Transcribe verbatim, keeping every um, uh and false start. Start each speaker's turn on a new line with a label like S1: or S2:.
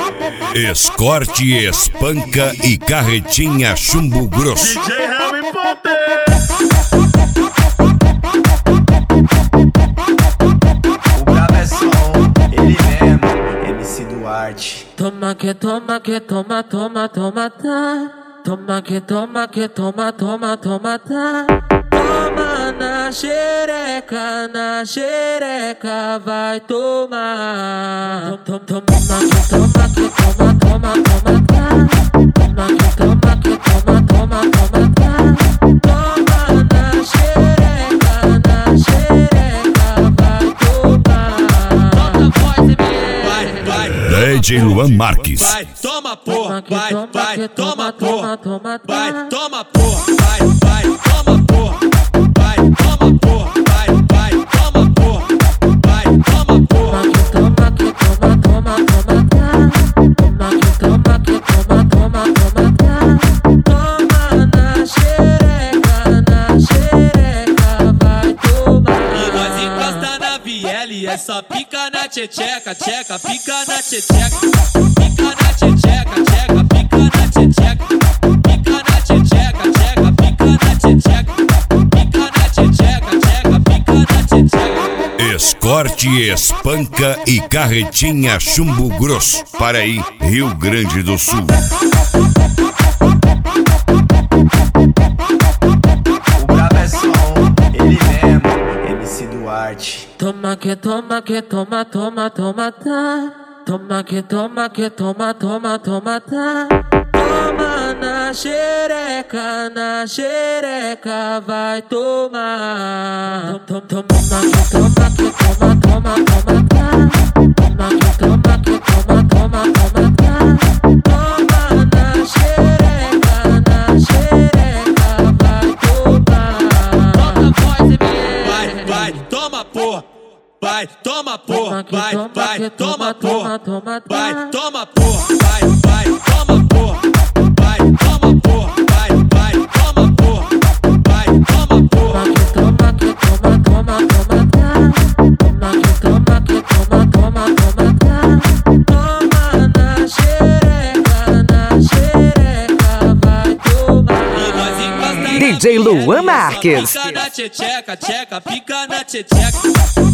S1: Escorte, espanca e carretinha chumbo grosso.
S2: D J Harry Potter.
S3: O brabo é som, ele mesmo, M C Duarte.
S4: Toma que toma que toma, toma, toma, tá. Toma que toma que toma, toma, toma, tá. Toma na xereca, na xereca vai tomar. Toma, toma, que toma, que toma, toma, toma, tá. Toma que toma, que toma, toma, toma, tá. Toma na xereca, na xereca vai tomar. Solta a voz e vai, vai.
S1: D J Luan Marques.
S2: Vai, toma porra, vai, vai, toma porra,
S4: toma,
S2: vai, toma porra, vai, vai, toma porra, vai, toma porra, vai, vai, toma porra, vai, toma porra.
S4: Toma que toma, toma, toma, tá. Toma que toma, que toma, toma, toma, tá. Toma na xereca, na xereca vai tomar.
S2: E nós encosta na viela, é só pica na tcheca, tcheca, pica na tcheca, pica na tcheca, tcheca, pica na tcheca, pica na tcheca, tcheca, pica na tcheca, pica na tcheca, tcheca, pica na tcheca.
S1: Escorte, espanca e carretinha chumbo grosso. Paraí, Rio Grande do Sul.
S3: O brabo é som, ele mesmo, M C Duarte.
S4: Toma que toma, que toma, toma, toma, tá. Toma que toma, que toma, toma, toma, tá. Toma na xereca, na xereca vai tomar. Toma, toma, que toma, que toma, toma, toma, tá. Toma que toma, que toma, toma, toma, tá. Toma na xereca, na xereca vai tomar. Solta a voz e
S2: Vai, vai, toma porra, vai, toma porra, vai, vai, toma porra, vai, toma porra, vai, vai, toma porra, vai, toma porra, vai, vai, toma porra, vai, toma porra.
S4: Toma que toma, toma, toma, tá. Toma que toma, que toma, toma, toma, tá. Toma na xereca, na xereca vai tomar.
S2: E nós encosta na
S5: D J Luan
S2: viela,
S5: Marques.
S2: Pica na tcheca, tcheca, pica na tcheca.